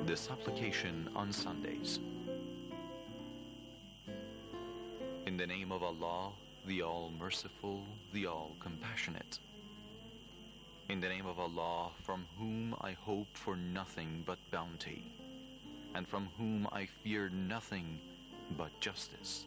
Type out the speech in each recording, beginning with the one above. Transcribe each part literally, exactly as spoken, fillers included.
The Supplication on Sundays. In the name of Allah, the All-Merciful, the All-Compassionate. In the name of Allah, from whom I hope for nothing but bounty, and from whom I fear nothing but justice.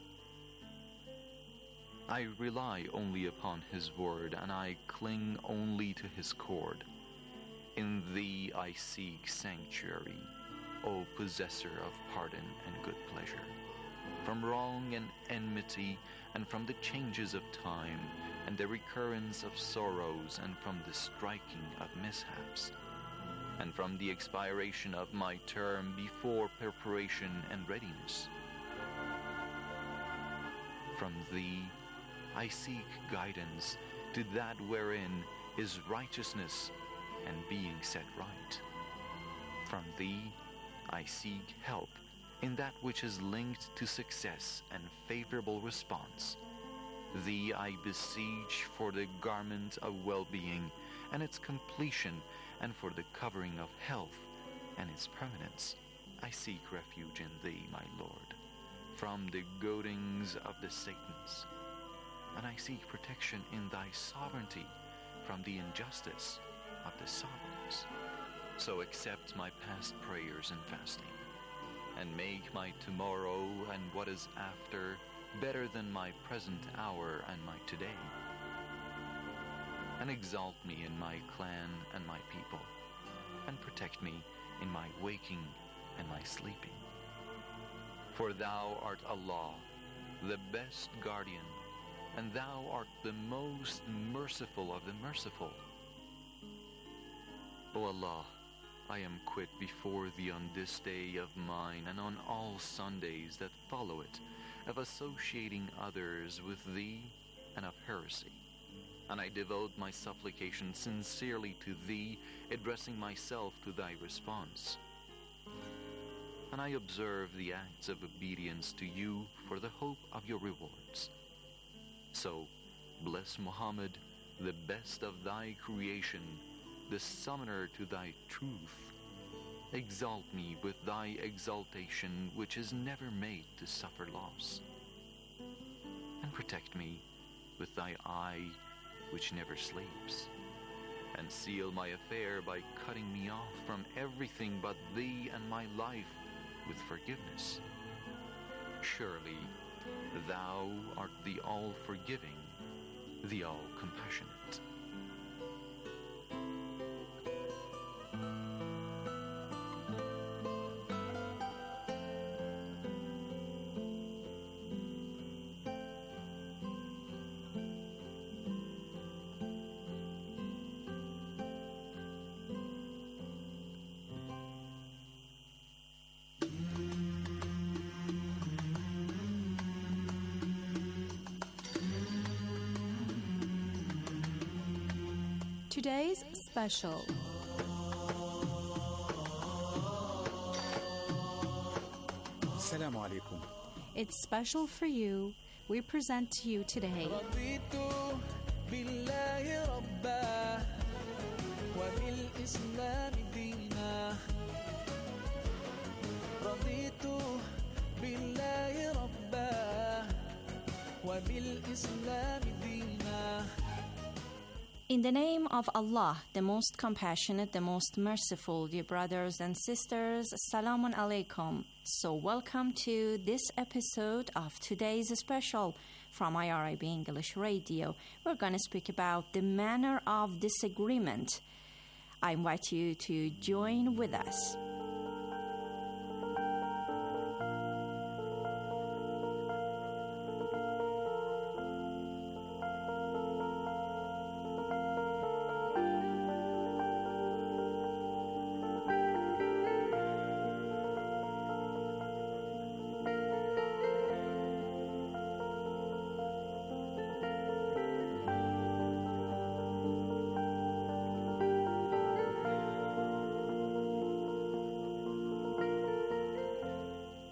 I rely only upon His word, and I cling only to His cord. In Thee I seek sanctuary, O possessor of pardon and good pleasure, from wrong and enmity, and from the changes of time, and the recurrence of sorrows, and from the striking of mishaps, and from the expiration of my term before preparation and readiness. From Thee I seek guidance to that wherein is righteousness and being set right. From Thee I seek help in that which is linked to success and favorable response. Thee I beseech for the garment of well-being and its completion, and for the covering of health and its permanence. I seek refuge in Thee, my Lord, from the goadings of the Satans, and I seek protection in Thy sovereignty from the injustice of the sovereigns. So accept my past prayers and fasting, and make my tomorrow and what is after better than my present hour and my today. And exalt me in my clan and my people, and protect me in my waking and my sleeping. For Thou art Allah, the best guardian, and Thou art the most merciful of the merciful. O Allah, I am quit before Thee on this day of mine, and on all Sundays that follow it, of associating others with Thee and of heresy. And I devote my supplication sincerely to Thee, addressing myself to Thy response. And I observe the acts of obedience to You for the hope of Your rewards. So, bless Muhammad, the best of Thy creation, the summoner to Thy truth. Exalt me with Thy exaltation, which is never made to suffer loss. And protect me with Thy eye, which never sleeps. And seal my affair by cutting me off from everything but Thee and my life with forgiveness. Surely, Thou art the all-forgiving, the all-compassionate. Today's special. Assalamu alaikum. It's special for you. We present to you today In the name of Allah, the most compassionate, the most merciful, dear brothers and sisters, Assalamu alaikum. So welcome to this episode of today's special from I R I B English Radio. We're going to speak about the manner of disagreement. I invite you to join with us.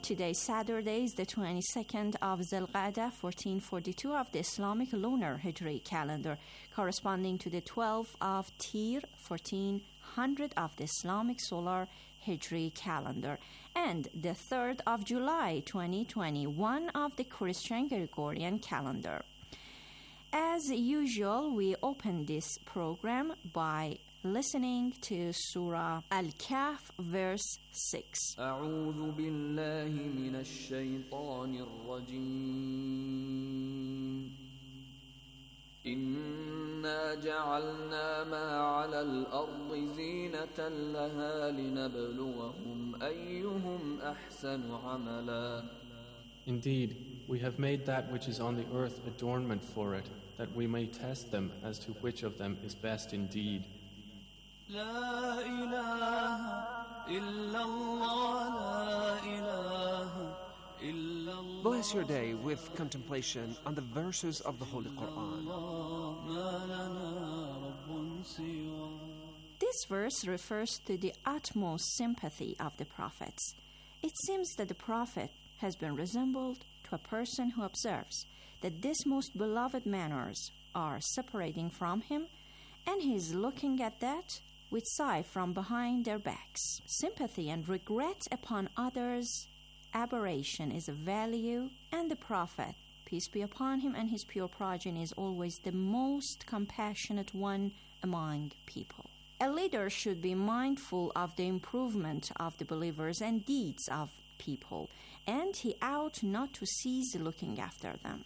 Today, Saturday, is the twenty-second of Zilqa'dah, fourteen forty-two of the Islamic lunar Hijri calendar, corresponding to the twelfth of Tir, fourteen hundred of the Islamic solar Hijri calendar, and the third of July, twenty twenty-one of the Christian Gregorian calendar. As usual, we open this program by listening to Surah Al-Kahf, verse six. أعوذ بالله من الشيطان الرجيم إنا جعلنا ما على الأرض زينة لها لنبلوهم أيهم أحسن عملا. Indeed, we have made that which is on the earth adornment for it, that we may test them as to which of them is best indeed. لا إله إلا الله لا إله إلا الله. Bless your day with contemplation on the verses of the Holy Quran. ما لنا رب سواه. This verse refers to the utmost sympathy of the prophets. It seems that the prophet has been resembled to a person who observes that these most beloved manners are separating from him, and he is looking at that with sigh from behind their backs. Sympathy and regret upon others' aberration is a value, and the Prophet, peace be upon him and his pure progeny, is always the most compassionate one among people. A leader should be mindful of the improvement of the believers and deeds of people, and he ought not to cease looking after them.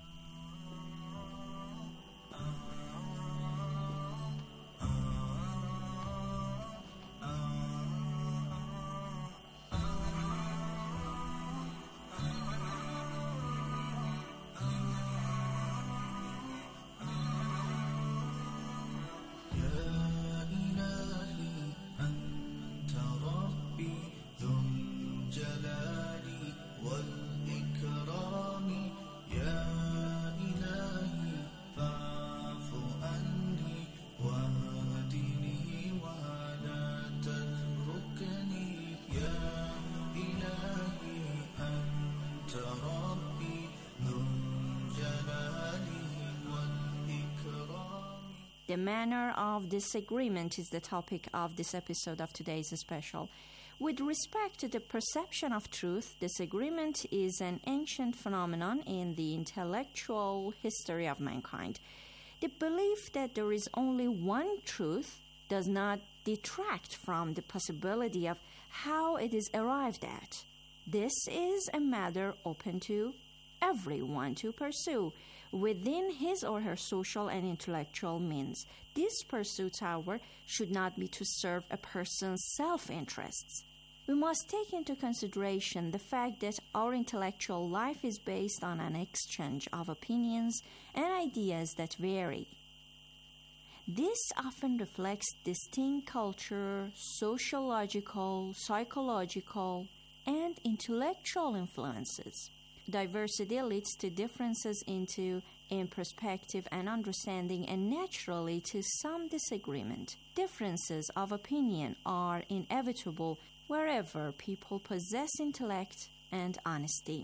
The manner of disagreement is the topic of this episode of today's special. With respect to the perception of truth, disagreement is an ancient phenomenon in the intellectual history of mankind. The belief that there is only one truth does not detract from the possibility of how it is arrived at. This is a matter open to everyone to pursue within his or her social and intellectual means. This pursuit, however, should not be to serve a person's self-interests. We must take into consideration the fact that our intellectual life is based on an exchange of opinions and ideas that vary. This often reflects distinct culture, sociological, psychological, and intellectual influences. Diversity leads to differences into in perspective and understanding, and naturally to some disagreement. Differences of opinion are inevitable wherever people possess intellect and honesty.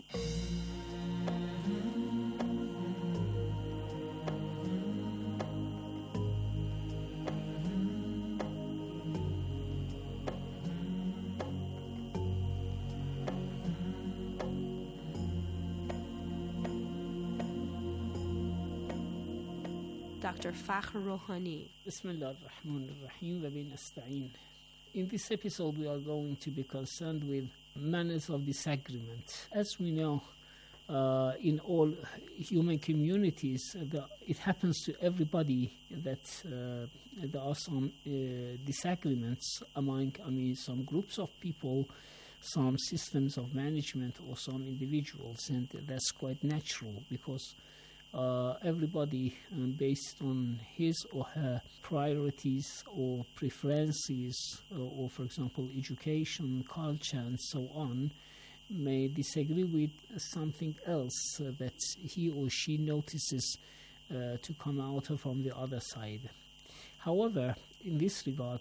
Doctor Fakhr Rouhani. Bismillah ar-Rahman ar-Rahim wa bin nasta'in. In this episode, we are going to be concerned with manners of disagreement. As we know, uh, in all human communities, uh, the, it happens to everybody that uh, there are some uh, disagreements among, I mean, some groups of people, some systems of management, or some individuals, and that's quite natural because Uh, everybody, um, based on his or her priorities or preferences, uh, or, for example, education, culture, and so on, may disagree with something else uh, that he or she notices uh, to come out from the other side. However, in this regard,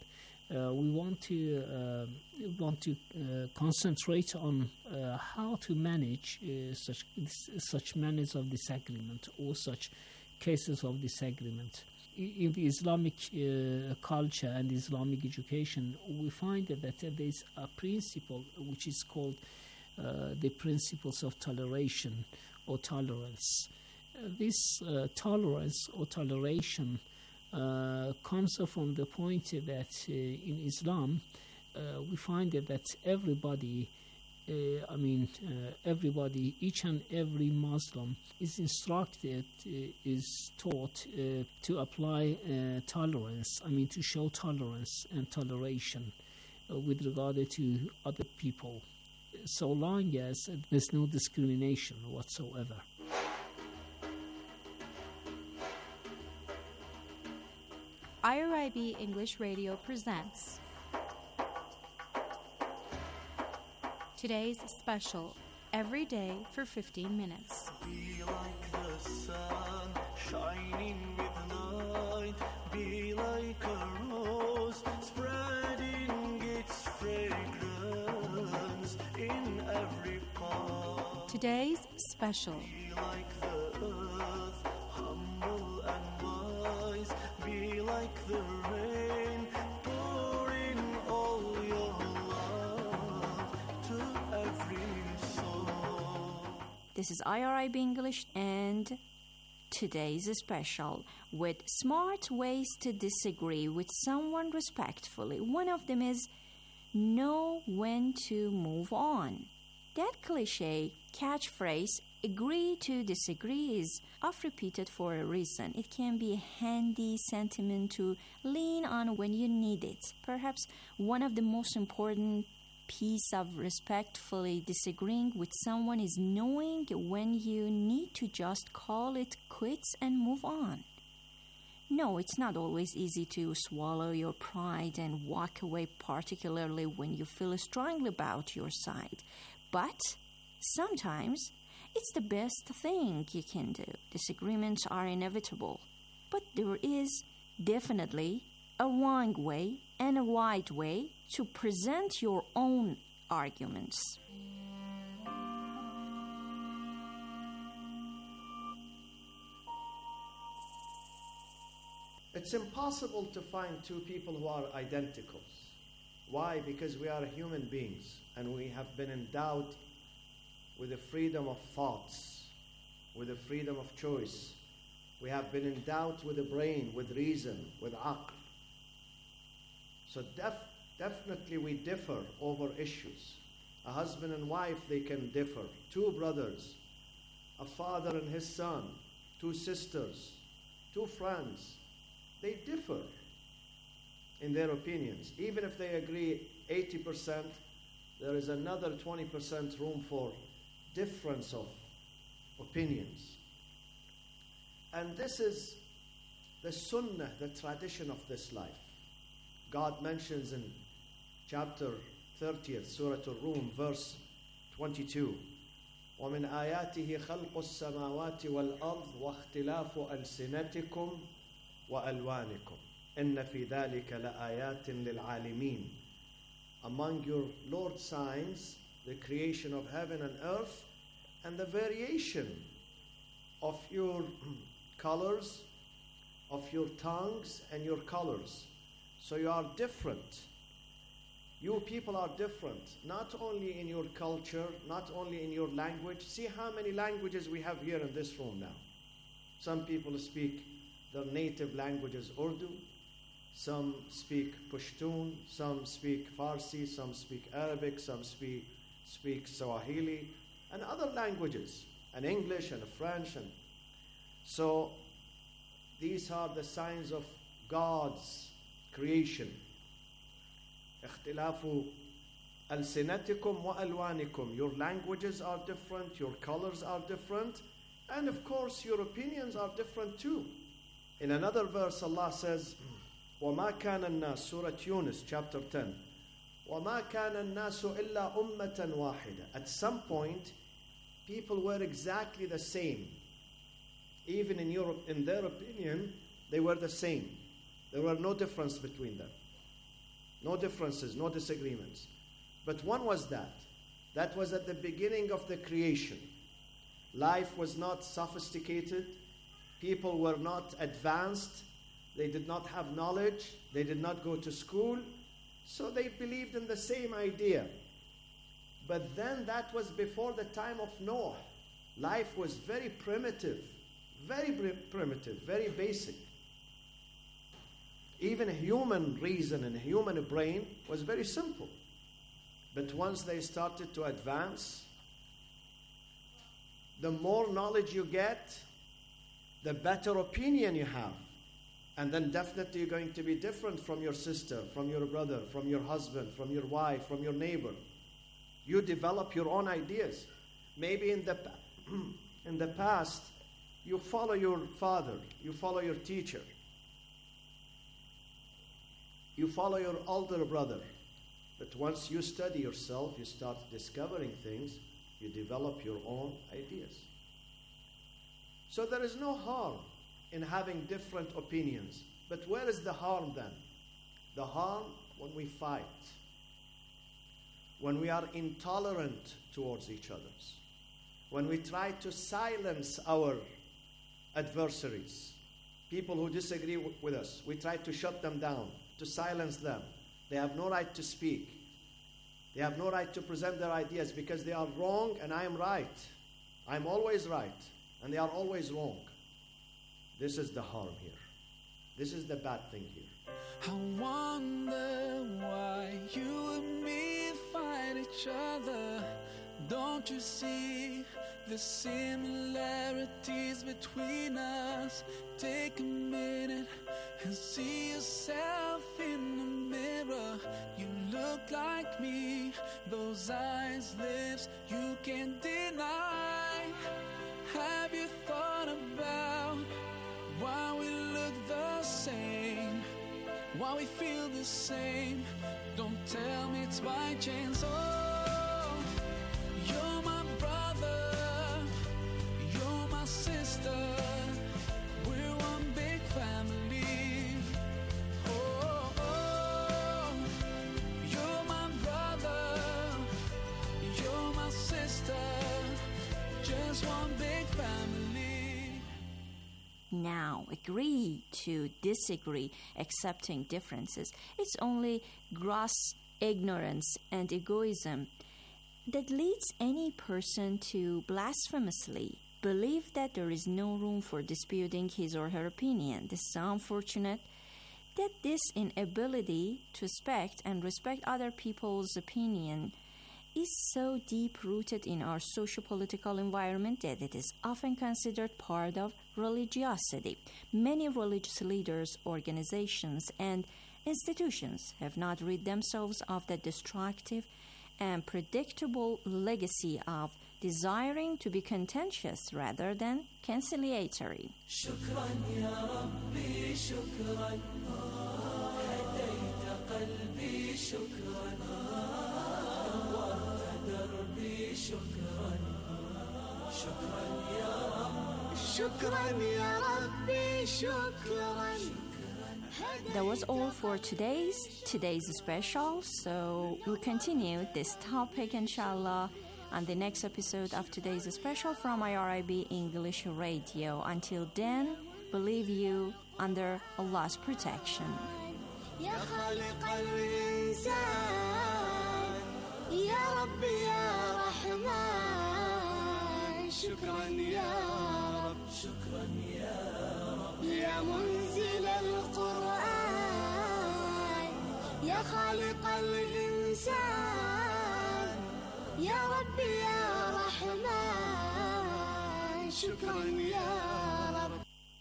uh, we want to uh, want to uh, concentrate on uh, how to manage uh, such such manners of disagreement or such cases of disagreement. In the Islamic uh, culture and Islamic education, we find that, that there is a principle which is called uh, the principles of toleration or tolerance. Uh, this uh, tolerance or toleration uh, comes from the point that uh, in Islam uh, we find that, that everybody Uh, I mean, uh, everybody, each and every Muslim is instructed, uh, is taught uh, to apply uh, tolerance, I mean, to show tolerance and toleration uh, with regard to other people, so long as there's no discrimination whatsoever. I R I B English Radio presents today's special, every day for fifteen minutes. Be like the sun, shining with light. Be like a rose, spreading its fragrance in every part. Today's special. Be like the earth, humble and wise. Be like the rain, pour in all your love to every soul. This is I R I B English, and today's special with smart ways to disagree with someone respectfully. One of them is know when to move on. That cliche catchphrase, agree to disagree, is oft repeated for a reason. It can be a handy sentiment to lean on when you need it. Perhaps one of the most important piece of respectfully disagreeing with someone is knowing when you need to just call it quits and move on. No, it's not always easy to swallow your pride and walk away, particularly when you feel strongly about your side. But sometimes it's the best thing you can do. Disagreements are inevitable, but there is definitely a wrong way and a right way to present your own arguments. It's impossible to find two people who are identicals. Why? Because we are human beings and we have been endowed with the freedom of thoughts, with the freedom of choice. We have been endowed with a brain, with reason, with aql. So def- definitely we differ over issues. A husband and wife, they can differ. Two brothers, a father and his son, two sisters, two friends, they differ in their opinions. Even if they agree eighty percent, there is another twenty percent room for difference of opinions. And this is the sunnah, the tradition of this life. God mentions in chapter thirtieth, Surah Al-Rum, verse twenty-two, وَمِنْ آيَاتِهِ خَلْقُ السَّمَاوَاتِ وَالْأَرْضِ وَاخْتِلَافُ أَلْسِنَتِكُمْ وَأَلْوَانِكُمْ إِنَّ فِي ذَلِكَ لَآيَاتٍ لِلْعَالِمِينَ. Among your Lord's signs, the creation of heaven and earth, and the variation of your colors, of your tongues and your colors. So you are different. You people are different, not only in your culture, not only in your language. See how many languages we have here in this room now. Some people speak their native language is Urdu, some speak Pashtun, some speak Farsi, some speak Arabic, some speak, speak Swahili, and other languages, and English and French. And so these are the signs of God's creation. اختلاف ألسنتكم وألوانكم. Your languages are different, your colors are different, and of course your opinions are different too. In another verse Allah says, وَمَا كَانَ النَّاسُ, Surah Yunus, chapter ten, وَمَا كَانَ النَّاسُ إِلَّا أُمَّةً وَاحِدًا. At some point, people were exactly the same. Even in Europe, in their opinion, they were the same. There were no difference between them. no differences, no disagreements. But one was that. That was at the beginning of the creation. Life was not sophisticated. People were not advanced. They did not have knowledge. They did not go to school. So they believed in the same idea. But then that was before the time of Noah. Life was very primitive, very primitive, very basic. Even human reason and human brain was very simple. But once they started to advance, the more knowledge you get, the better opinion you have. And then definitely you're going to be different from your sister, from your brother, from your husband, from your wife, from your neighbor. You develop your own ideas. Maybe in the, in the past, you follow your father, you follow your teacher, you follow your older brother. But once you study yourself, you start discovering things, you develop your own ideas. So there is no harm in having different opinions. But where is the harm then? The harm when we fight, when we are intolerant towards each other, when we try to silence our adversaries, people who disagree w- with us, we try to shut them down, to silence them. They have no right to speak. They have no right to present their ideas because they are wrong and I am right. I'm always right and they are always wrong. This is the harm here. This is the bad thing here. I wonder why you and me fight each other. Don't you see the similarities between us? Take a minute and see yourself in the mirror. You look like me, those eyes, lips, you can't deny. Have you thought about why we look the same? Why we feel the same? Don't tell me it's by chance. Oh, you're my brother, you're my sister. We're one big family. Oh, oh, you're my brother, you're my sister. Just one big family. Now, agree to disagree, accepting differences. It's only gross ignorance and egoism that leads any person to blasphemously believe that there is no room for disputing his or her opinion. This is so unfortunate that this inability to respect and respect other people's opinion is so deep-rooted in our socio-political environment that it is often considered part of religiosity. Many religious leaders, organizations, and institutions have not rid themselves of the destructive and predictable legacy of desiring to be contentious rather than conciliatory. شكرا يا ربي شكرا هديت قلبي شكرا نورت دربي شكرا شكرا يا رب شكرا يا ربي شكرا. That was all for today's today's special. So we'll continue this topic, inshallah, on the next episode of today's special from I R I B English Radio. Until then, believe you under Allah's protection. يا خالق الإنسان يا ربي يا رحمن شكرا يا رب شكرا يا رب يا منزل القرآن يا خالق الإنسان يا ربي يا رحمن شكرا يا رب.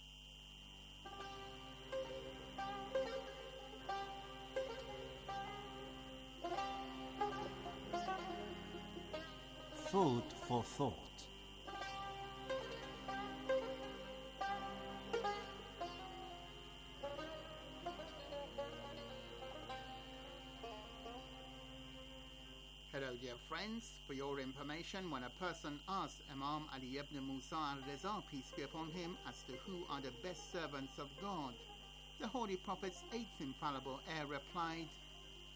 Food for thought. Hello dear friends, for your information, when a person asked Imam Ali ibn Musa al-Raza, peace be upon him, as to who are the best servants of God, the Holy Prophet's eighth infallible heir replied,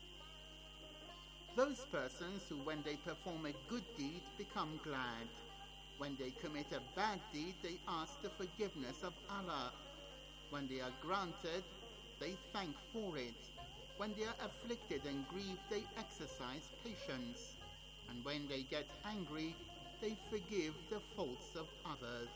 Those persons who, when they perform a good deed, become glad. When they commit a bad deed, they ask the forgiveness of Allah. When they are granted, they thank for it. When they are afflicted and grieved, they exercise patience. And when they get angry, they forgive the faults of others.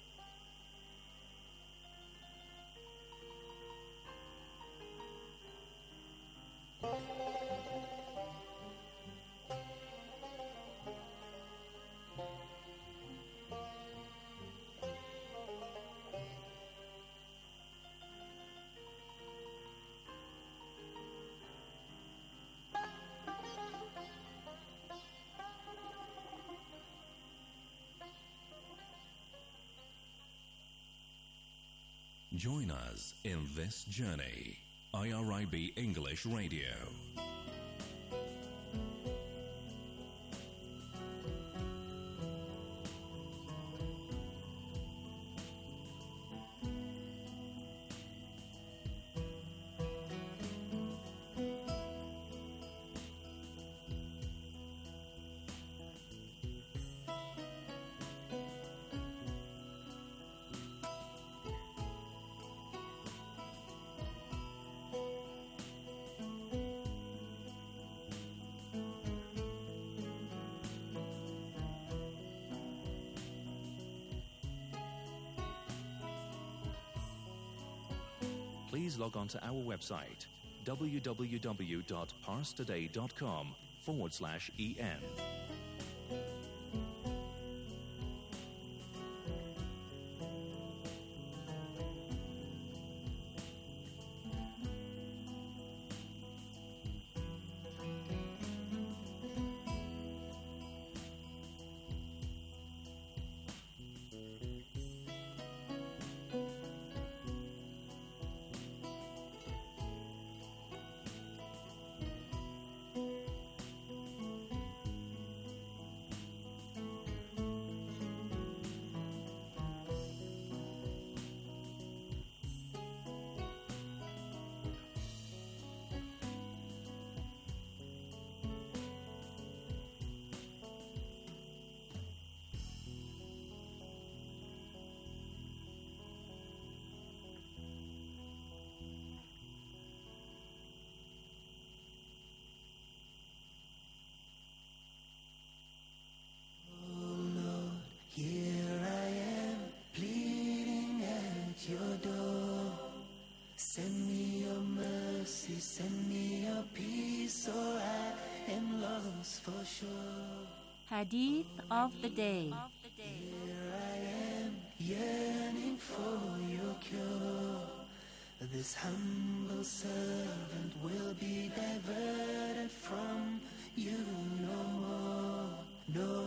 Join us in this journey. I R I B English Radio. Please log on to our website, www.parstoday.com forward slash EN. Send me your mercy, send me your peace, or I am lost for sure. Hadith of the day. Here I am, yearning for your cure. This humble servant will be diverted from you no more, no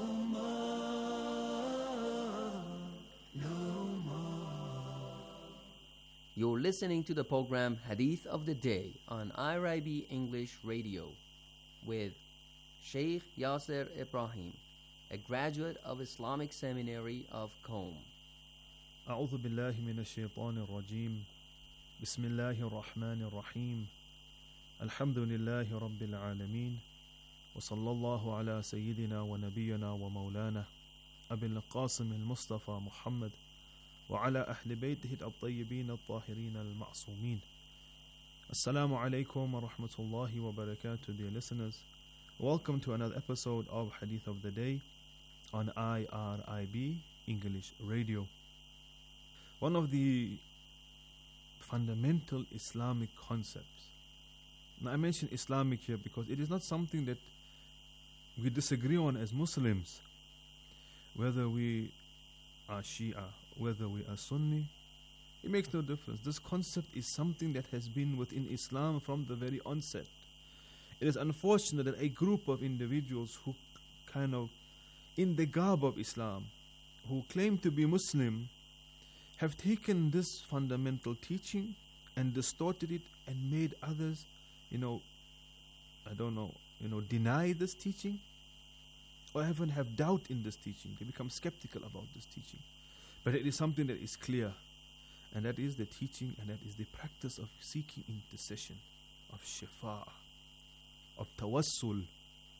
more, no more. You're listening to the program Hadith of the Day on I R I B English Radio with Sheikh Yasser Ibrahim, a graduate of Islamic Seminary of Qom. أعوذ بالله من الشيطان الرجيم بسم الله الرحمن الرحيم الحمد لله رب العالمين وصلى الله على سيدنا ونبينا ومولانا أبي القاسم المصطفى محمد وعلى أهل بيته الطيبين الطاهرين المعصومين. Assalamu alaikum wa rahmatullahi wa barakatuh, dear listeners. Welcome to another episode of Hadith of the Day on I R I B English Radio. One of the fundamental Islamic concepts. Now I mention Islamic here because it is not something that we disagree on as Muslims. Whether we are Shia, whether we are Sunni, it makes no difference. This concept is something that has been within Islam from the very onset. It is unfortunate that a group of individuals who kind of, in the garb of Islam, who claim to be Muslim, have taken this fundamental teaching and distorted it and made others, you know, I don't know, you know, deny this teaching or even have doubt in this teaching. They become skeptical about this teaching. But it is something that is clear, and that is the teaching, and that is the practice of seeking intercession, of shifa, of tawassul,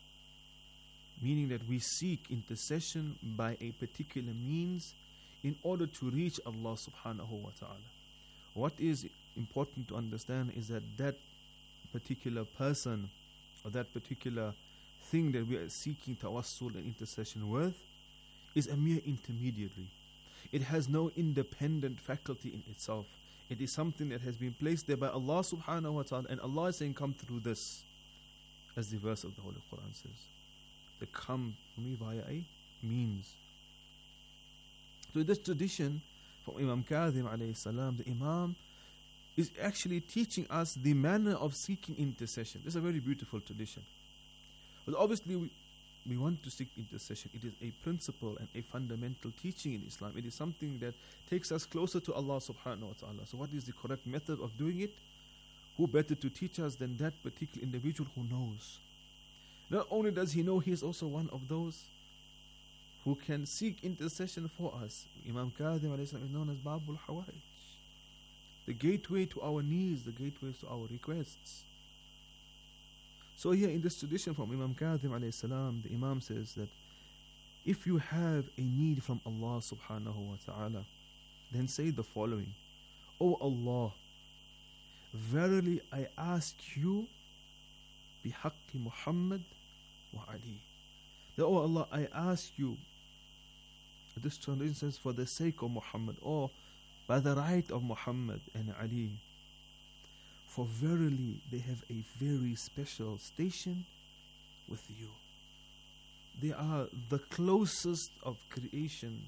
meaning that we seek intercession by a particular means in order to reach Allah subhanahu wa ta'ala. What is important to understand is that that particular person or that particular thing that we are seeking tawassul and intercession with is a mere intermediary. It has no independent faculty in itself. It is something that has been placed there by Allah subhanahu wa ta'ala, and Allah is saying, come through this, as the verse of the Holy Quran says. They come to me via a means. So this tradition from Imam Kadhim alayhi salam, the Imam is actually teaching us the manner of seeking intercession. This is a very beautiful tradition. But obviously we, we want to seek intercession. It is a principle and a fundamental teaching in Islam. It is something that takes us closer to Allah subhanahu wa ta'ala. So what is the correct method of doing it? Who better to teach us than that particular individual who knows? Not only does he know, he is also one of those who can seek intercession for us. Imam Kadhim alayhi salam is known as Babul Hawaij, the gateway to our needs, the gateway to our requests. So here in this tradition from Imam Kadhim alayhi salam, the Imam says that if you have a need from Allah subhanahu wa ta'ala, then say the following: O Allah, verily I ask you bihaqqi Muhammad wa Ali. That, oh Allah, I ask you, this translation says, for the sake of Muhammad, or by the right of Muhammad and Ali. For verily they have a very special station with you. They are the closest of creation,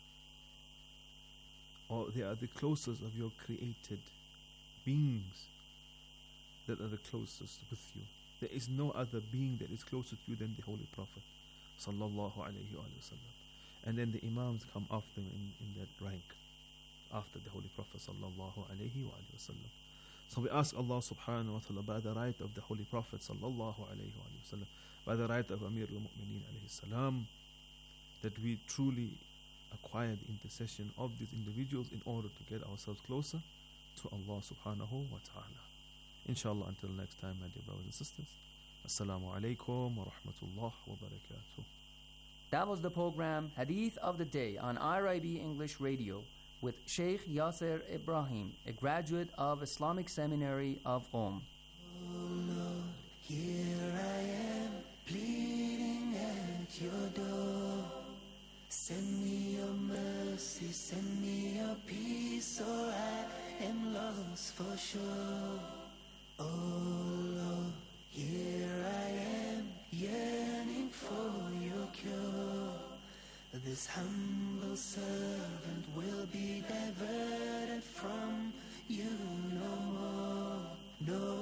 or they are the closest of your created beings that are the closest with you. There is no other being that is closer to you than the Holy Prophet sallallahu alayhi wa sallam. And then the Imams come after him in, in that rank, after the Holy Prophet sallallahu alayhi wa sallam. So we ask Allah subhanahu wa ta'ala, by the right of the Holy Prophet sallallahu alayhi wa sallam, by the right of Amir al-Mu'mineen alayhi salam, that we truly acquire the intercession of these individuals in order to get ourselves closer to Allah subhanahu wa ta'ala. Inshallah, until next time, my dear brothers and sisters, Assalamu alaikum wa rahmatullah wa barakatuh. That was the program Hadith of the Day on I R I B English Radio with Sheikh Yasser Ibrahim, a graduate of Islamic Seminary of Qom. Oh Lord, here I am, pleading at your door. Send me your mercy, send me your peace, or I am lost for sure. Oh Lord, here I am, yearning for your cure. This humble servant will be diverted from you no more, no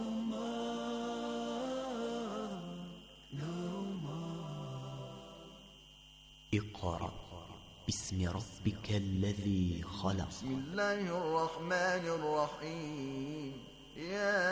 more, no more. اقرأ باسم ربك الذي خلق. بسم الله الرحمن الرحيم. يا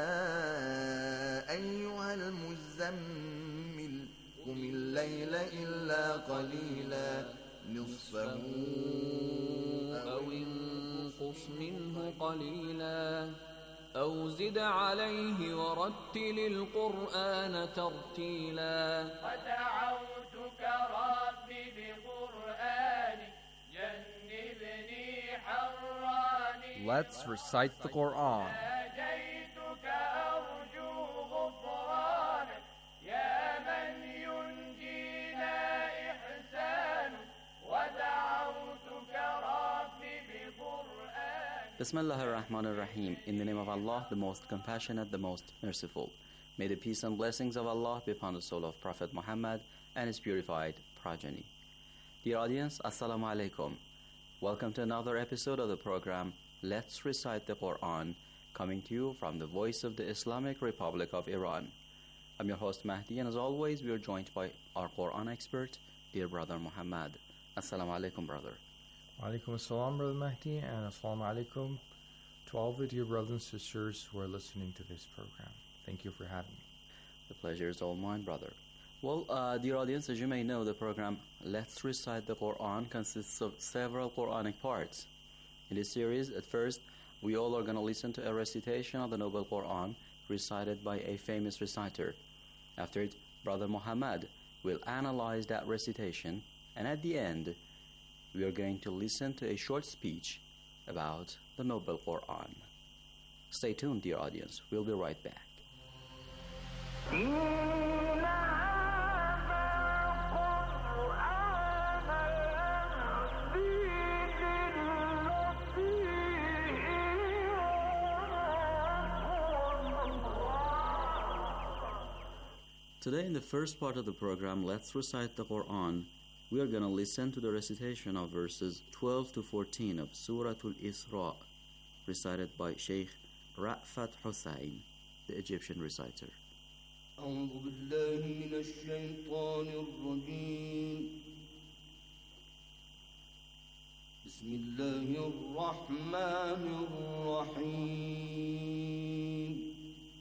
أيها المزمل قم الليل إلا قليلا نصفه أو انقص منه قليلا أو زد عليه ورتل القرآن ترتيلا ودعوتك ربي بقرآنك جنبني حراني. Let's recite the Quran. Bismillah ar-Rahman ar-Rahim. In the name of Allah, the most compassionate, the most merciful. May the peace and blessings of Allah be upon the soul of Prophet Muhammad and his purified progeny. Dear audience, Assalamu alaikum. Welcome to another episode of the program Let's Recite the Quran, coming to you from the voice of the Islamic Republic of Iran. I'm your host Mahdi, and as always we are joined by our Quran expert, dear brother Muhammad. Assalamu alaikum, brother. Alaikum assalam, Brother Mahdi, and assalamu alaikum to all the dear brothers and sisters who are listening to this program. Thank you for having me. The pleasure is all mine, brother. Well, uh, dear audience, as you may know, the program Let's Recite the Quran consists of several Quranic parts. In this series, at first, we all are going to listen to a recitation of the Noble Quran recited by a famous reciter. After it, Brother Muhammad We'll analyze that recitation, and at the end, we are going to listen to a short speech about the Noble Quran. Stay tuned, dear audience. We'll be right back. Today, in the first part of the program, Let's Recite the Quran, we are going to listen to the recitation of verses twelve to fourteen of Surah Al-Isra, recited by Sheikh Ra'fat Hussain, the Egyptian reciter. أعوذ بالله من الشيطان الرجيم بسم الله الرحمن الرحيم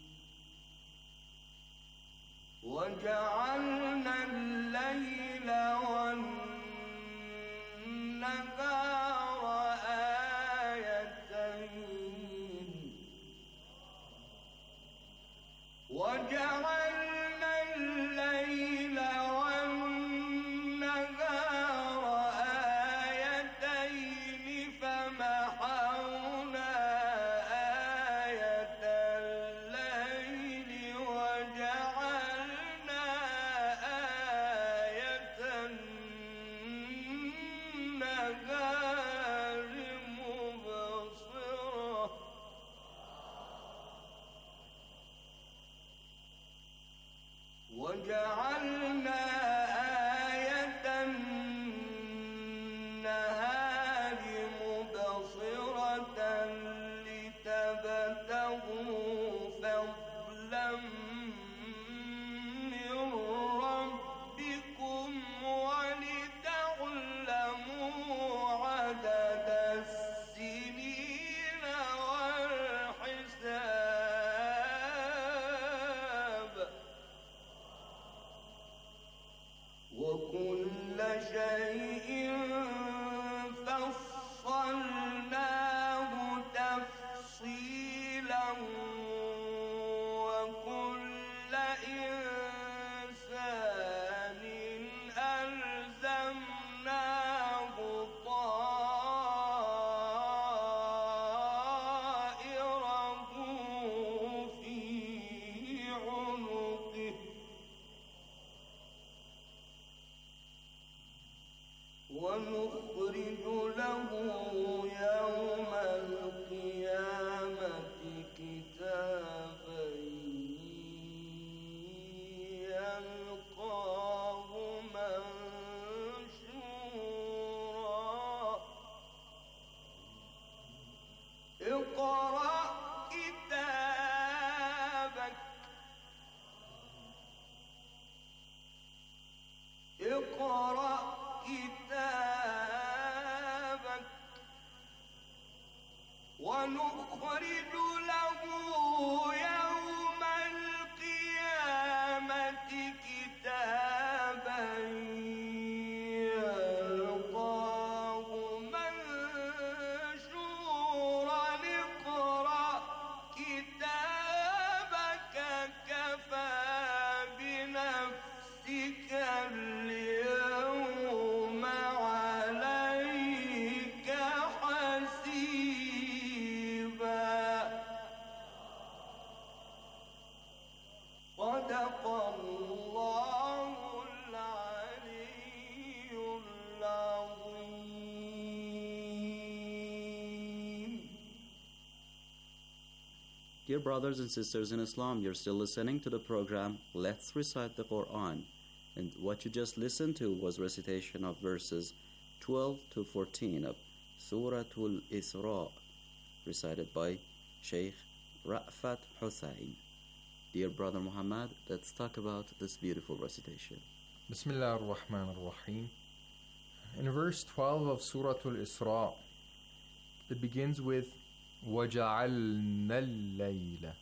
وجعلنا الليل والنهار آيتين وجعلنا الليل والنهار آيتين فمحونا آية الليل وجعلنا آية النهار مبصرة وجعلنا آية النهار مبصرة لتبتغوا فضلا من ربكم ولتعلموا عدد السنين والحساب وكل شيء فصلناه تفصيلا وكل إنسان ألزمناه طائره في عنقه ونخرج له يوم القيامة كتابا يلقاه منشورا اقرأ كتابك اقرأ كتابك ونخرج له يوم القيامة كتابا يلقاه منشورا اقرأ كتابك كفى بنفسك اليوم عليك حسيبا صدق الله العلي العظيم. Dear brothers and sisters in Islam, you're still listening to the program Let's Recite the Quran, and what you just listened to was recitation of verses twelve to fourteen of Surah Al-Isra, recited by Sheikh Ra'fat Hussain. Dear brother Muhammad, let's talk about this beautiful recitation. Bismillah ar-Rahman ar-Rahim. In verse twelve of Surah Al-Isra, it begins with وَجَعَلْنَا اللَّيْلَ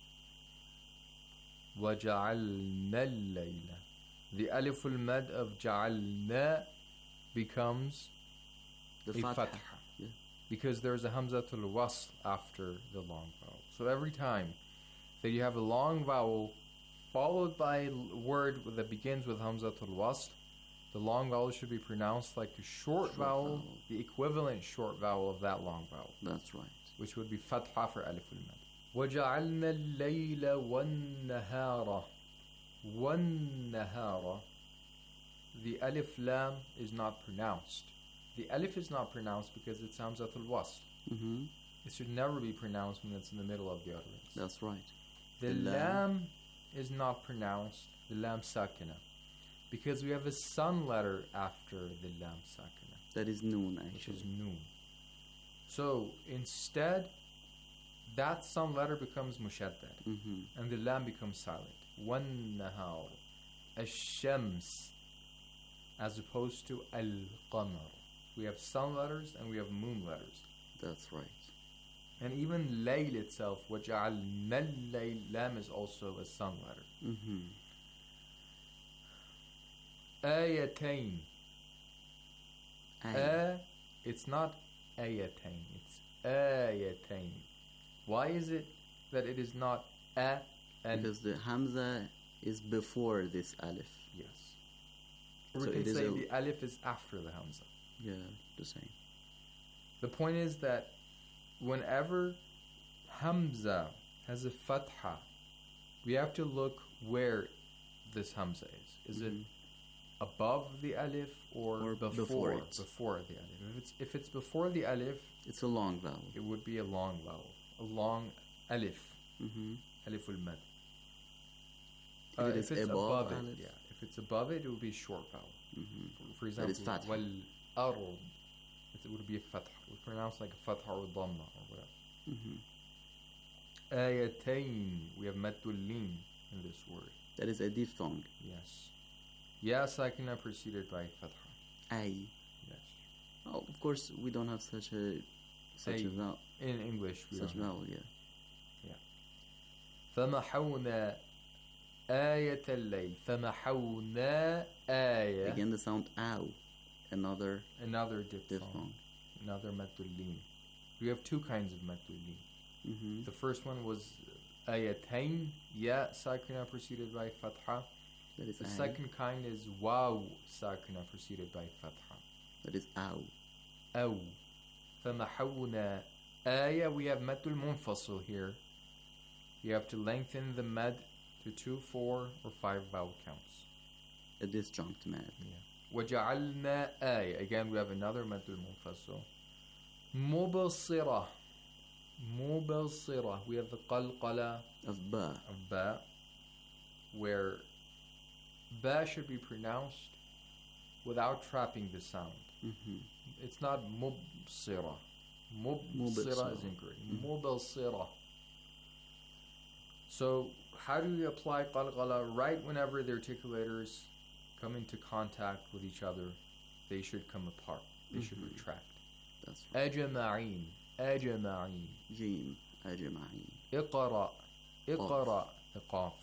وَجَعَلْنَا اللَّيْلَ. The alif al-mad of جَعَلْنَا becomes The a fatha. fatha, Yeah. because there's a hamzatul wasl after the long vowel. So every time that you have a long vowel followed by a word that begins with Hamzatul Wasl, the long vowel should be pronounced like a short, short vowel, vowel, the equivalent short vowel of that long vowel. That's right. Which would be Fatha for Alif al-Mad. وَجَعَلْنَا اللَّيْلَ وَالنَّهَارَ وَالنَّهَارَ. The Alif Lam is not pronounced. The Alif is not pronounced because it's Hamzatul Wasl. Mm-hmm. It should never be pronounced when it's in the middle of the utterance. That's right. The, the lam, lam is not pronounced, the Lam Sakina, because we have a sun letter after the Lam Sakina. That is Noon, actually. Which is Noon. So, instead, that sun letter becomes mushaddad, mm-hmm. and the Lam becomes silent. Wan nahar, ash-shams, as opposed to al-qamar. We have sun letters and we have moon letters. That's right. And even layl itself, وَجَعَلْنَا اللَّيْلَ, lam is also a sun letter. Mm-hmm. Ayatain. A, it's not ayatain, it's ayatain. Why is it that it is not a? And because the hamza is before this alif. Yes. Or so we can it say is the alif is after the hamza. Yeah, the same. The point is that whenever hamza has a fatha, we have to look where this hamza is. Is mm-hmm. it above the alif or, or before, before it? Before the alif. If it's, if it's before the alif, it's a long vowel. It would be a long vowel. A long alif. Mm-hmm. Alif al-mad. Uh, if, if it's it's above, above it, alif. yeah. If it's above it, it would be a short vowel. Mm-hmm. For, for example, wal-ard. It would be a fatha. It would pronounce like a fatha or a dhamma or whatever. Mm-hmm. Ayatain. We have maddul lin in this word. That is a diphthong. Yes. Ya sakina preceded by fatha. Ay. Yes. Oh, of course, we don't have such a such Ay. a vowel. In English, we such don't vowel, have. yeah. Yeah. فَمَحَوْنَا آيَةَ اللَّيْلِ فَمَحَوْنَا آيَةَ. Again, the sound ow. Another another diphthong. diphthong. Another maddul lin. We have two kinds of maddul lin. Mm-hmm. The first one was ayatain, ya sakina preceded by fatha. That is the ay. second kind is waw sakina preceded by fatha. That is ow. Ow. فَمَحَوْنَا آيَة. We have maddul munfasil here. You have to lengthen the mad to two, four, or five vowel counts. A disjunct mad. Yeah. وَجَعَلْنَا آيَة. Again, we have another maddul munfasil. مُبَصِرَةً. مُبَصِرَةً. We have the qalqala of ba. Of ba, where ba should be pronounced without trapping the sound. Mm-hmm. It's not mubsira. Mubsira is incorrect. Mm-hmm. Mubsira. So, how do we apply qalqala? Right whenever the articulators come into contact with each other, they should come apart. They mm-hmm. should retract. That's right. Ajma'in. Ajma'in. Jim. Ajma'in. Iqra. Iqra. The qaf.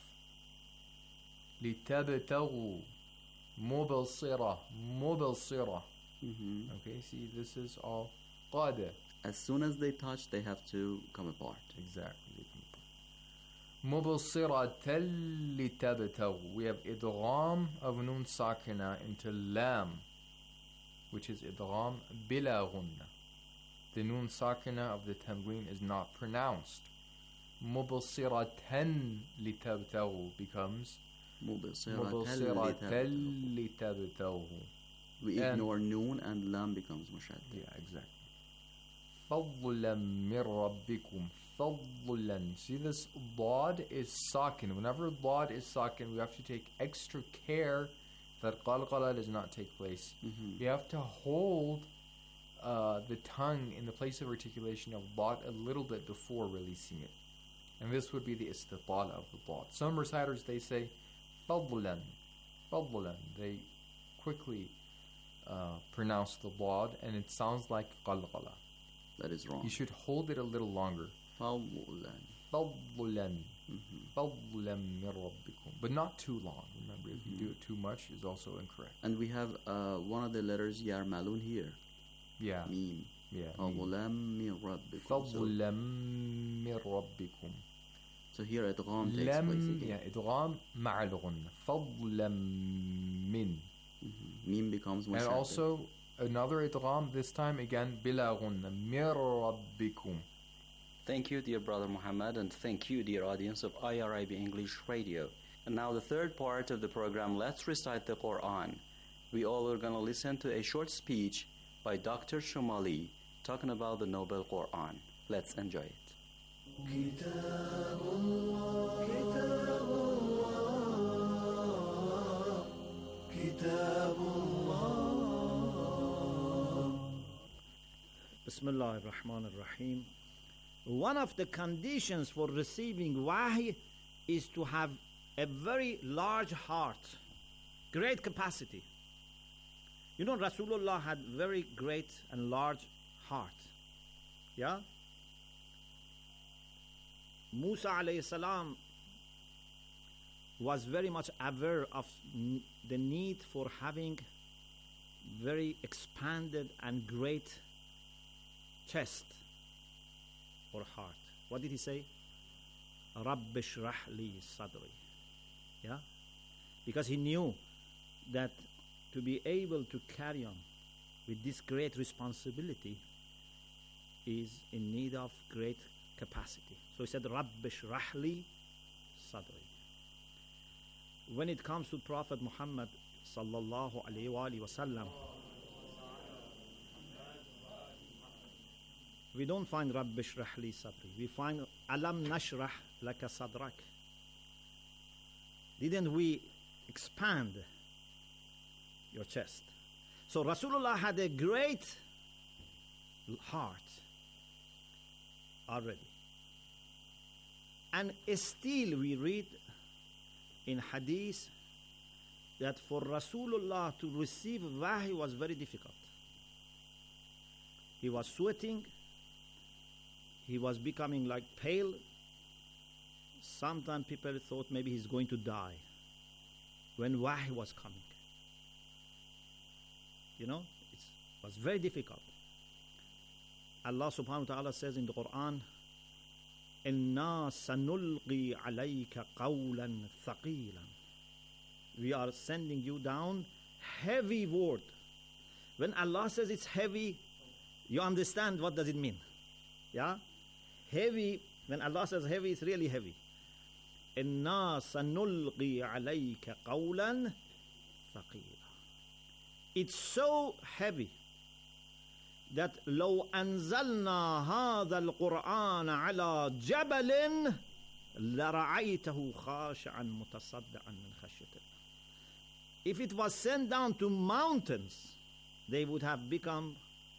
لِتَبْتَغُوا مُبَصِرَةً. مُبَصِرَةً. Mm-hmm. Okay, see, this is all qada. As soon as they touch, they have to come apart. Exactly. مُبَصِرَةً لِتَبْتَغُوا. We have idgham of nun sakina into lam, which is idgham bila ghunna. The nun sakina of the tanween is not pronounced. مُبَصِرَةً لِتَبْتَغُوا becomes مُبَصِرَةً لِتَبْتَغُوا. We ignore and noon and lam becomes mushaddad. Yeah, exactly. فَضْلًا مِّن رَبِّكُمْ. فَضْلًا. See, this dad is sakin. Whenever dad is sakin, we have to take extra care that qalqala does not take place. Mm-hmm. We have to hold uh, the tongue in the place of articulation of dad a little bit before releasing it. And this would be the istitala of the dad. Some reciters, they say فَضْلًا. فَضْلًا. They quickly uh, pronounce the dad and it sounds like qalqala. That is wrong. You should hold it a little longer. فَضْلًا. فَضْلًا. فَضْلًا مِّن رَبِّكُمْ. But not too long. Remember, if you do it too much, it's also incorrect. And we have uh, one of the letters yarmalun here. Yeah. Mim. Yeah. فَضْلًا مِّن رَبِّكُمْ. فَضْلًا مِّن رَبِّكُمْ. So here idgham takes place لم again. yeah إدغام مع الغنة فضلا من. Mim becomes And mushaddad. also another idgham, this time again بلا غنة من ربكم. Thank you, dear brother Muhammad, and thank you, dear audience of I R I B English Radio. And now the third part of the program, let's recite the Quran. We all are going to listen to a short speech by Doctor Shomali talking about the Noble Quran. Let's enjoy it. كتاب الله كتاب الله كتاب الله. Bismillah ar-Rahman ar-Rahim. One of the conditions for receiving wahy is to have a very large heart, great capacity. You know, Rasulullah had very great and large heart. Yeah? Musa alayhi salam was very much aware of n- the need for having very expanded and great chest or heart. What did he say? Rabbi shrah li sadri. Yeah? Because he knew that to be able to carry on with this great responsibility is in need of great capacity. So he said, Rabbi shrah li sadri. When it comes to Prophet Muhammad sallallahu alayhi wa alihi wa sallam, we don't find Rabbi shrah li sadri. We find Alam nashrah laka sadrak. Didn't we expand your chest? So Rasulullah had a great heart already. And still we read in hadith that for Rasulullah to receive wahy was very difficult. He was sweating. He was becoming like pale. Sometimes people thought maybe he's going to die when wahy was coming. You know, it was very difficult. Allah subhanahu wa ta'ala says in the Quran, إِنَّا سَنُلْقِي عَلَيْكَ قَوْلًا ثَقِيلًا. We are sending you down heavy word. When Allah says it's heavy, you understand what does it mean. Yeah? Heavy, when Allah says heavy, it's really heavy. إِنَّا سَنُلْقِي عَلَيْكَ قَوْلًا ثَقِيلًا. It's so heavy that لو أنزلنا هذا القرآن على جبل لرأيته خاشعا متصدعا من خشية الله. If it was sent down to mountains, they would have become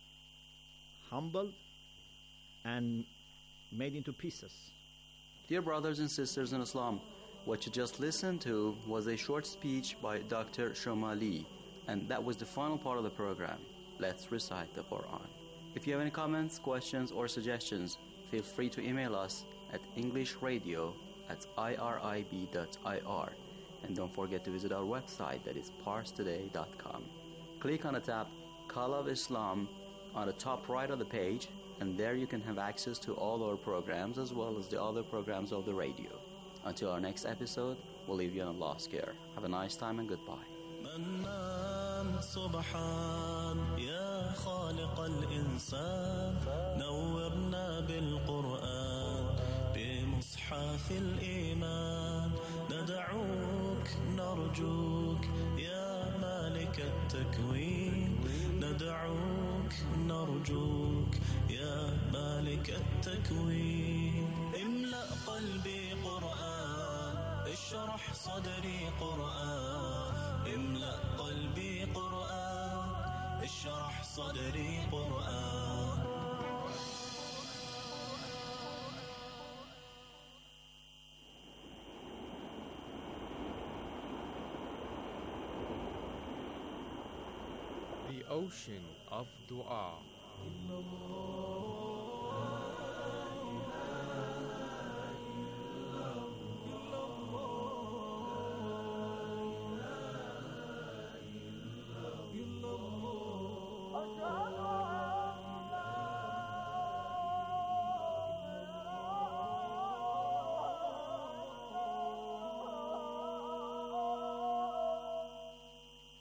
humbled and made into pieces. Dear brothers and sisters in Islam, what you just listened to was a short speech by Doctor Shomali, and that was the final part of the program. Let's recite the Quran. If you have any comments, questions, or suggestions, feel free to email us at englishradio at irib dot I R. And don't forget to visit our website, that is pars today dot com. Click on the tab Call of Islam on the top right of the page, and there you can have access to all our programs as well as the other programs of the radio. Until our next episode, we'll leave you in Allah's care. Have a nice time and goodbye. منان سبحان يا خالق الإنسان نورنا بالقرآن بمصحف الإيمان ندعوك نرجوك يا مالك التكوين ندعوك نرجوك يا مالك التكوين املأ قلبي قرآن اشرح صدري قرآن املأ قلبي قرآن اشرح صدري قرآن. The ocean of dua.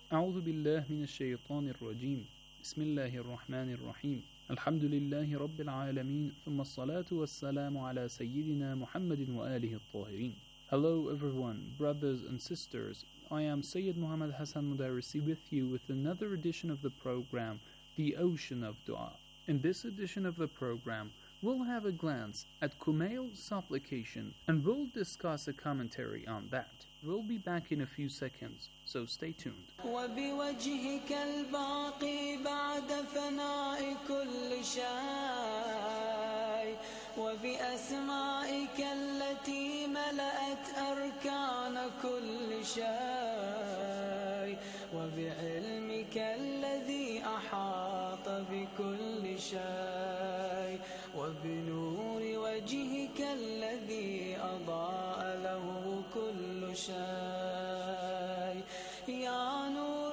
أعوذ بالله من الشيطان الرجيم بسم الله الرحمن الرحيم الحمد لله رب العالمين ثم الصلاة والسلام على سيدنا محمد وآله الطاهرين. Hello everyone, brothers and sisters. I am Sayyid Muhammad Hassan Mudarisi with you with another edition of the program, The Ocean of Dua. In this edition of the program, we'll have a glance at Kumail's supplication and we'll discuss a commentary on that. We'll be back in a few seconds, so stay tuned. وبوجهك الباقي بعد فناء كل شيء وبأسمائك التي ملأت أركان كل شيء وبعلمك الذي أحاط بكل شيء وبنور وجهك الذي أضاء له كل شيء يا نور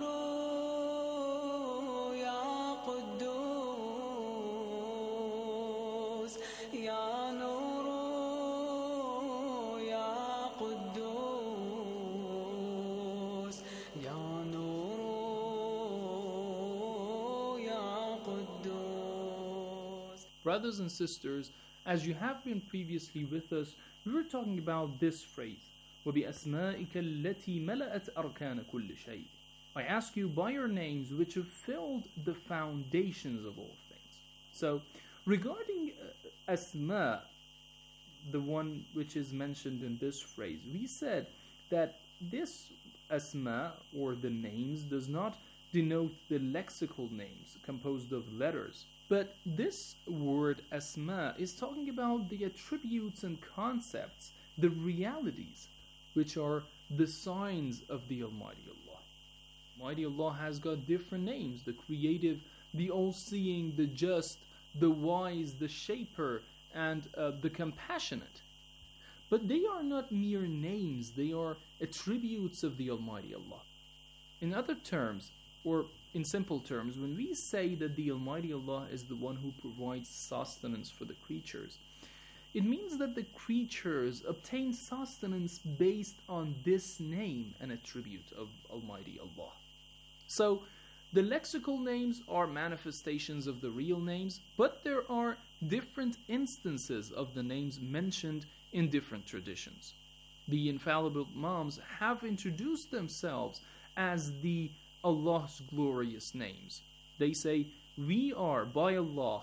يا قدوس يا نور يا قدوس يا نور يا قدوس. Brothers and sisters, as you have been previously with us, we were talking about this phrase, وَبِأَسْمَائِكَ الَّتِي مَلَأَتْ أَرْكَانَ كُلِّ شَيْءٍ. I ask you by your names which have filled the foundations of all things. So, regarding uh, Asma, the one which is mentioned in this phrase, we said that this Asma, or the names, does not denote the lexical names composed of letters. But this word Asma is talking about the attributes and concepts, the realities, which are the signs of the Almighty Allah. Almighty Allah has got different names: the creative, the all-seeing, the just, the wise, the shaper, and uh, the compassionate. But they are not mere names, they are attributes of the Almighty Allah. In other terms, or in simple terms, when we say that the Almighty Allah is the one who provides sustenance for the creatures, it means that the creatures obtain sustenance based on this name and attribute of Almighty Allah. So, the lexical names are manifestations of the real names, but there are different instances of the names mentioned in different traditions. The infallible Imams have introduced themselves as the Allah's glorious names. They say, we are, by Allah,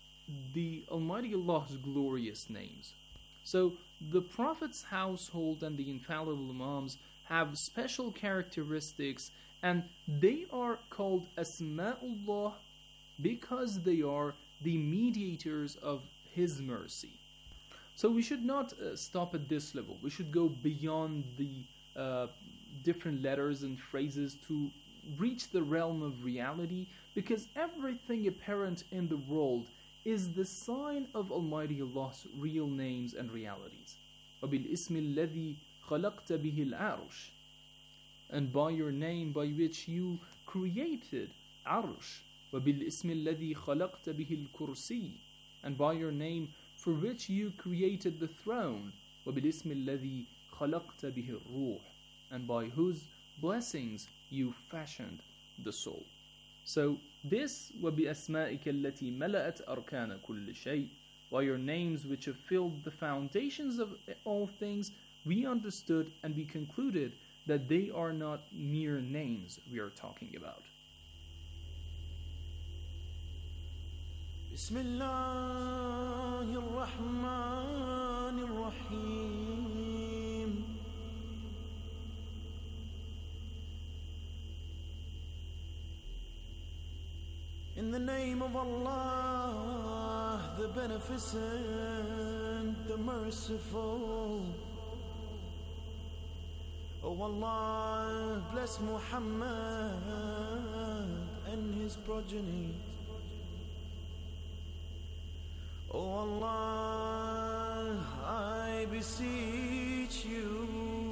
the Almighty Allah's glorious names. So the Prophet's household and the infallible Imams have special characteristics, and they are called Asma'ullah because they are the mediators of His mercy. So we should not uh, stop at this level. We should go beyond the uh, different letters and phrases to reach the realm of reality, because everything apparent in the world is the sign of Almighty Allah's real names and realities. وَبِالْإِسْمِ الَّذِي خَلَقْتَ بِهِ الْعَرُشِ. And by your name by which you created Arsh. وَبِالْإِسْمِ الَّذِي خَلَقْتَ بِهِ الْكُرْسِيِّ. And by your name for which you created the throne. وَبِالْإِسْمِ الَّذِي خَلَقْتَ بِهِ الرُّوحِ. And by whose blessings you fashioned the soul. So this وَبِأَسْمَائِكَ الَّتِي مَلَأَتْ أَرْكَانَ كُلِّ شَيْءٍ. By your names which have filled the foundations of all things, we understood and we concluded that they are not mere names we are talking about. Bismillahirrahmanirrahim. In the name of Allah, the Beneficent, the Merciful. Oh Allah, bless Muhammad and his progeny. Oh Allah, I beseech you,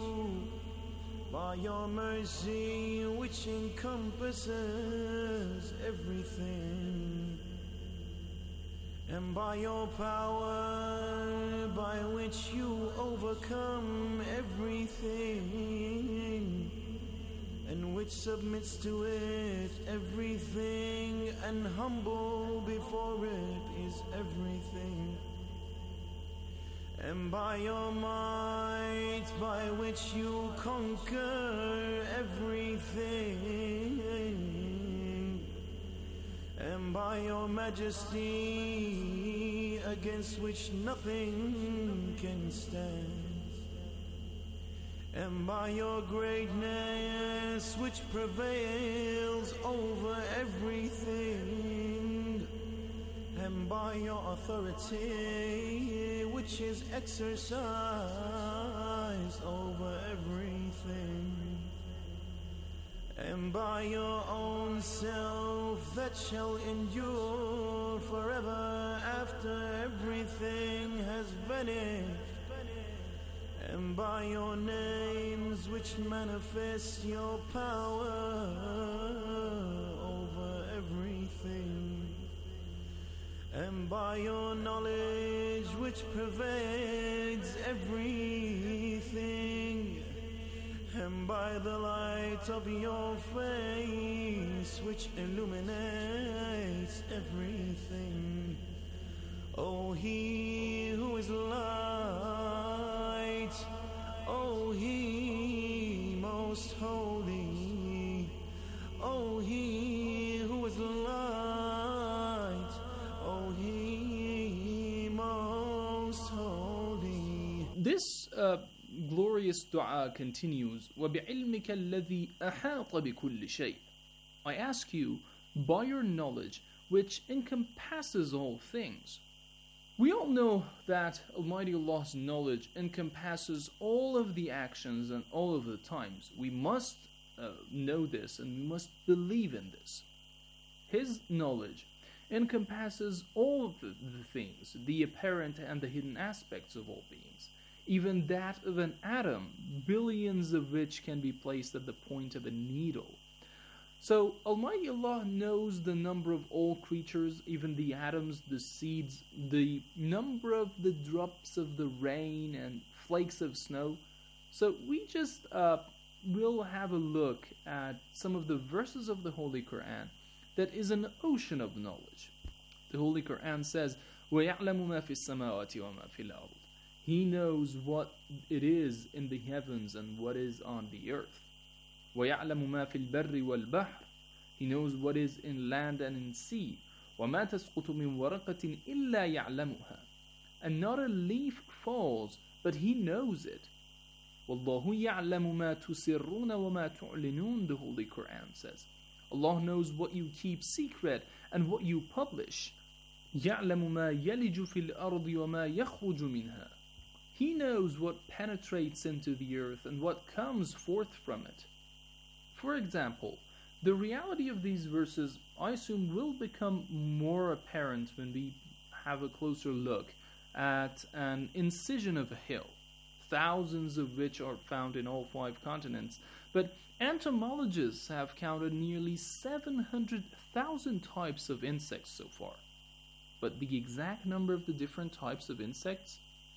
by your mercy which encompasses everything, and by your power by which you overcome everything, and which submits to it everything, and humble before it is everything. And by your might, by which you conquer everything, and by your majesty, against which nothing can stand, and by your greatness, which prevails over everything, and by your authority, which is exercised over everything, and by your own self that shall endure forever after everything has vanished, and by your names which manifest your power over everything, and by your knowledge which pervades everything, and by the light of your face which illuminates everything. O He who is light, O He most holy, O He who is light, O He most holy. This uh, glorious dua continues, وَبِعِلْمِكَ الَّذِي أَحَاطَ بِكُلِّ شَيْءٍ. I ask you, by your knowledge, which encompasses all things. We all know that Almighty Allah's knowledge encompasses all of the actions and all of the times. We must uh, know this and we must believe in this. His knowledge encompasses all of the, the things, the apparent and the hidden aspects of all beings. Even that of an atom, billions of which can be placed at the point of a needle. So Almighty Allah knows the number of all creatures, even the atoms, the seeds, the number of the drops of the rain and flakes of snow. So we just uh, will have a look at some of the verses of the Holy Quran that is an ocean of knowledge. The Holy Quran says, وَيَعْلَمُ مَا فِي السَّمَاوَاتِ وَمَا فِي الْأَرْضِ. He knows what it is in the heavens and what is on the earth. وَيَعْلَمُ مَا فِي الْبَرِّ وَالْبَحْرِ. He knows what is in land and in sea. وَمَا تَسْقُطُ مِنْ وَرَقَةٍ إِلَّا يَعْلَمُهَا. And not a leaf falls, but He knows it. وَاللَّهُ يَعْلَمُ مَا تُسِرُّونَ وَمَا تُعْلِنُونَ, the Holy Quran says. Allah knows what you keep secret and what you publish. يَعْلَمُ مَا يَلِجُ فِي الْأَرْضِ وَمَا يَخْرُجُ مِنْهَا. He knows what penetrates into the earth and what comes forth from it. For example, the reality of these verses, I assume, will become more apparent when we have a closer look at an incision of a hill, thousands of which are found in all five continents. But entomologists have counted nearly seven hundred thousand types of insects so far. But the exact number of the different types of insects?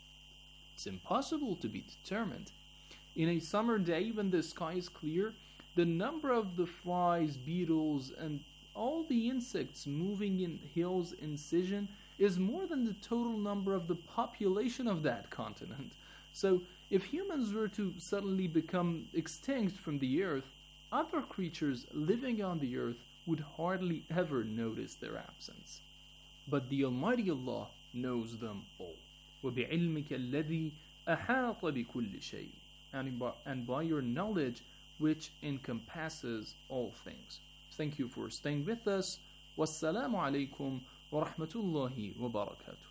It's impossible to be determined. In a summer day when the sky is clear, the number of the flies, beetles, and all the insects moving in hill's incision is more than the total number of the population of that continent. So, if humans were to suddenly become extinct from the earth, other creatures living on the earth would hardly ever notice their absence. But the Almighty Allah knows them all. وَبِعِلْمِكَ الَّذِي أَحَاطَ بِكُلِّ شَيْءٍ. And by, and by your knowledge which encompasses all things. Thank you for staying with us. Wassalamu alaikum wa rahmatullahi wa barakatuh.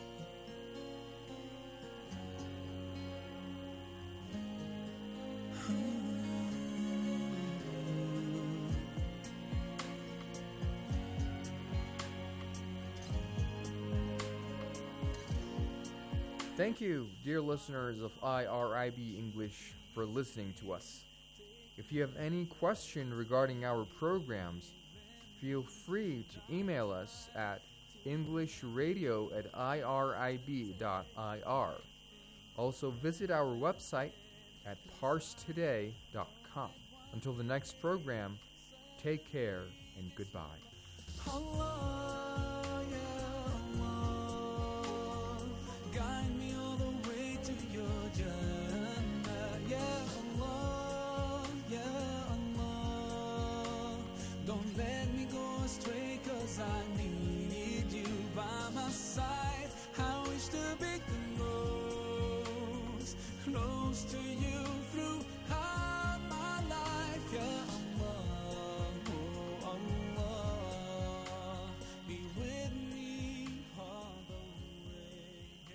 Thank you, dear listeners of I R I B English, for listening to us. If you have any question regarding our programs, feel free to email us at englishradio at irib dot ir. Also visit our website at parstoday dot com. Until the next program, take care and goodbye. Allah, ya Allah, guide me all the way to your Jannah. Ya Allah, ya Allah, don't let me go astray, 'cause I need you by my side. I wish to be close, close to you throughout my life. Ya Allah, oh Allah, be with me all the way.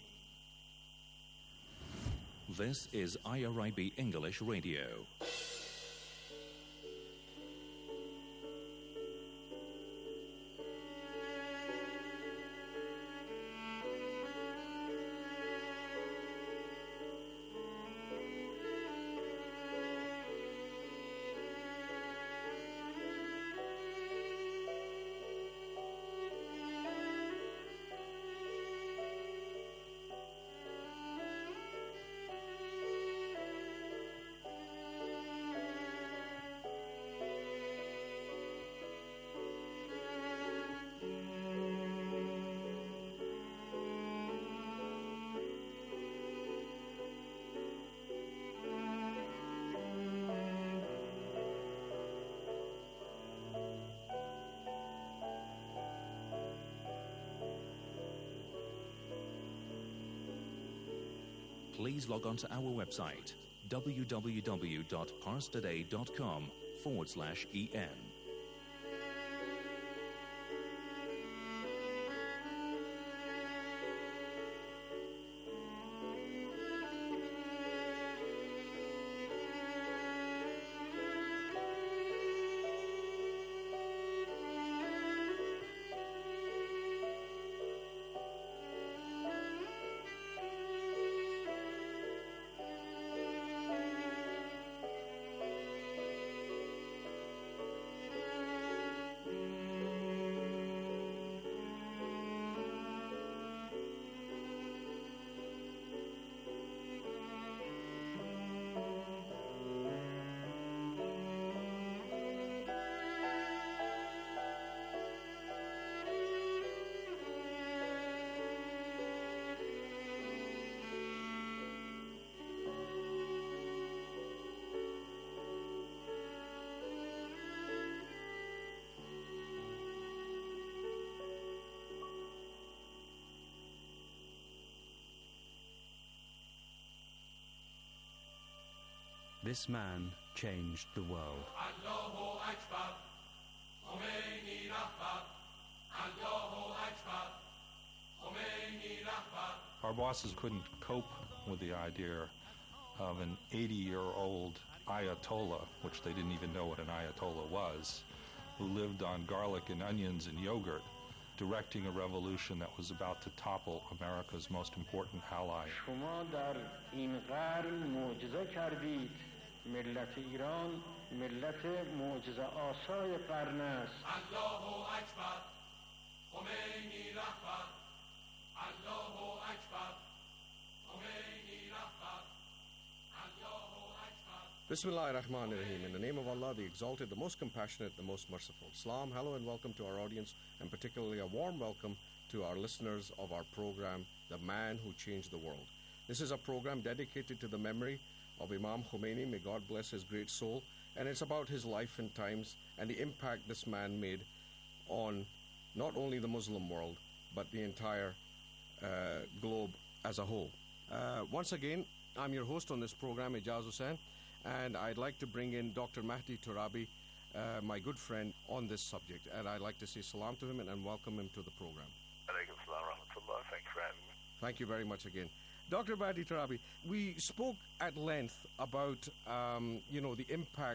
This is I R I B English Radio. Please log on to our website, www.parstoday.com forward slash en. This man changed the world. Allahu Akbar, Khomeini Rahbar, Allahu Akbar, Khomeini Rahbar. Our bosses couldn't cope with the idea of an eighty-year-old Ayatollah, which they didn't even know what an Ayatollah was, who lived on garlic and onions and yogurt, directing a revolution that was about to topple America's most important ally. شما در این قرن معجزه کردید. ملت ایران ملت معجزه آسای قرن است. Allahu Akbar, Khomeini Rahbar, Allahu Akbar, Khomeini Rahbar, Allahu Akbar. Bismillah ar-Rahman ar-Rahim. In the name of Allah, the Exalted, the Most Compassionate, the Most Merciful. Salam, hello and welcome to our audience, and particularly a warm welcome to our listeners of our program, The Man Who Changed the World. This is a program dedicated to the memory of Imam Khomeini, may God bless his great soul, and it's about his life and times and the impact this man made on not only the Muslim world, but the entire uh, globe as a whole. Uh, once again, I'm your host on this program, Ijaz Hussain, and I'd like to bring in Doctor Mahdi Turabi, uh, my good friend, on this subject. And I'd like to say salam to him and, and welcome him to the program. Alaikum salam rahmatullah. Thank you for having me. Thank you very much again. Doctor Mahdi Turabi, we spoke at length about, um, you know, the impact